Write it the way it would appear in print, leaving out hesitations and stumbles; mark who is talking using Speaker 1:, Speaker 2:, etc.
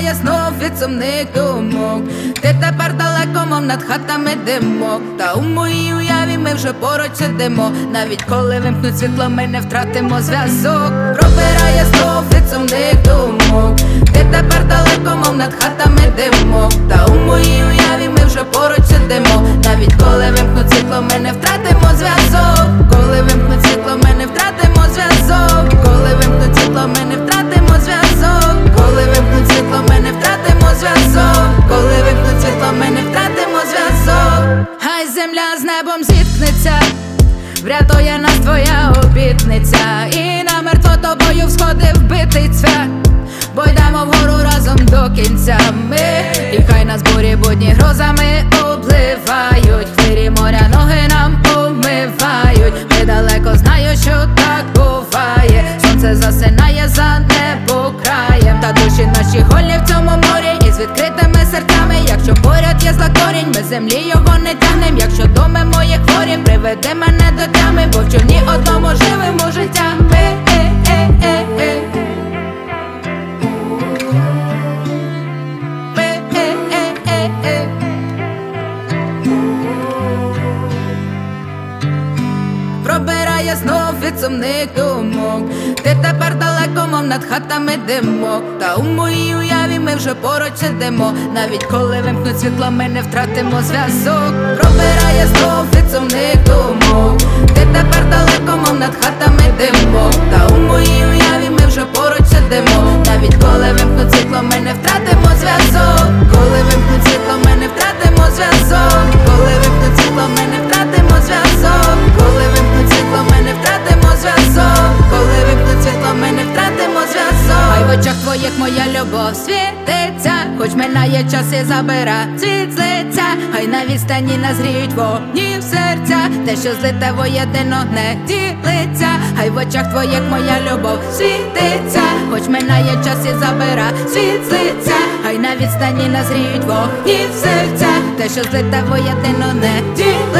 Speaker 1: пробирає знов від сумних думок. Ти тепер далеко, мов над хатами димок. Та у моїй уяві ми вже поруч сидимо. Навіть коли вимкнуть світло, ми не втратимо зв'язок. Пробирає знов від сумних думок. Ти тепер далеко, мов над хатами димок. Та у моїй уяві ми вже поруч сидимо. Навіть коли вимкнуть світло, ми не втратимо зв'язок. Коли вимкнуть світло, ми не втратимо зв'язок. Коли вимкнуть світло, ми не втратимо зв'язок. Коли вимкнуть світло, ми не втратимо зв'язок. Коли вимкнуть світло, ми не втратимо зв'язок. Хай земля з небом зіткнеться, врятує нас твоя обітниця. І намертво тобою в сходи вбитий цвях, бо йдемо вгору разом до кінця ми. І хай нас бурі будні грозами обливають, хвилі моря ноги нам обмивають. Ми далеко, знаю, що так буває. Сонце засинає за небокраєм, та душі наші голі в цьому морі і з відкритими серцями. Якщо поряд є зла корінь, ми землі його не тягнем. Якщо доми мої хворі, приведи мене до тями, бо в човні одному живемо життями. Пробирає знов від сумних думок. Ти тепер далеко, мов над хатами димок. Та у моїй уяві ми вже поруч сидимо. Навіть коли вимкнуть світло, ми не втратимо зв'язок. Пробирає знов від сумних думок. Ти тепер далеко, мов над хатами димок. Та у моїй уяві ми вже поруч сидимо. Навіть коли вимкнуть світло, ми не втратимо зв'язок. Коли вимкнуть світло, ми не втратимо зв'язок. Коли вимкнуть світло, ми не втратимо зв'язок. Коли вимкнуть світло, ми не втратимо зв'язок. Коли вимкнуть світло, ми не втратимо зв'язок. Хай в очах твоїх моя любов світиться, хоч минає час і забира світ з лиця. Хай на відстані назріють вогні в серця, те, що злите воєдино не ділиться. Хай в очах твоїх моя любов світиться, хоч минає час і забира світ з лиця. Хай на відстані назріють вогні в серця, те, що злите воєдино не ділиться.